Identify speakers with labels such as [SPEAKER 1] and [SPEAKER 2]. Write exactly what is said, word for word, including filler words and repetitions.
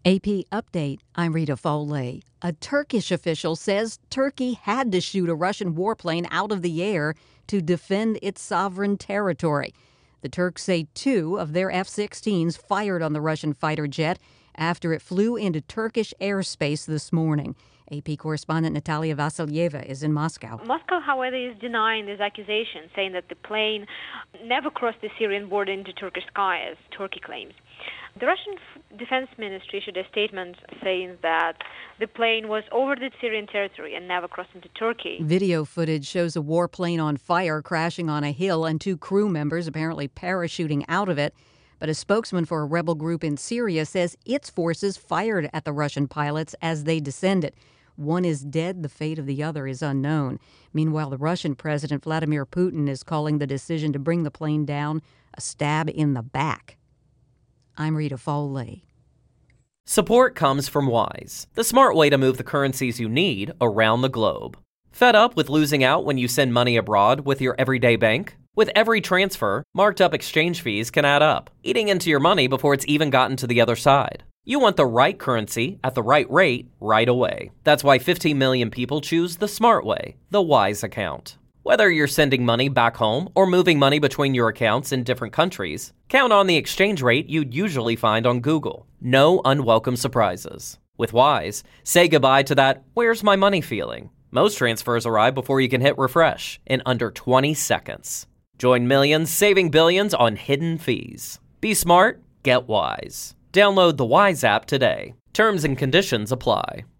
[SPEAKER 1] A P Update, I'm Rita Foley. A Turkish official says Turkey had to shoot a Russian warplane out of the air to defend its sovereign territory. The Turks say two of their F sixteens fired on the Russian fighter jet after it flew into Turkish airspace this morning. A P correspondent Natalia Vasilyeva is in Moscow.
[SPEAKER 2] Moscow, however, is denying these accusations, saying that the plane never crossed the Syrian border into Turkish sky, as Turkey claims. The Russian Defense Ministry issued a statement saying that the plane was over the Syrian territory and never crossed into Turkey.
[SPEAKER 1] Video footage shows a warplane on fire crashing on a hill and two crew members apparently parachuting out of it. But a spokesman for a rebel group in Syria says its forces fired at the Russian pilots as they descended. One is dead. The fate of the other is unknown. Meanwhile, the Russian President Vladimir Putin is calling the decision to bring the plane down a stab in the back. I'm Rita Foley.
[SPEAKER 3] Support comes from Wise, the smart way to move the currencies you need around the globe. Fed up with losing out when you send money abroad with your everyday bank? With every transfer, marked up exchange fees can add up, eating into your money before it's even gotten to the other side. You want the right currency at the right rate right away. That's why fifteen million people choose the smart way, the Wise account. Whether you're sending money back home or moving money between your accounts in different countries, count on the exchange rate you'd usually find on Google. No unwelcome surprises. With Wise, say goodbye to that "where's my money" feeling. Most transfers arrive before you can hit refresh in under twenty seconds. Join millions saving billions on hidden fees. Be smart, get Wise. Download the Wise app today. Terms and conditions apply.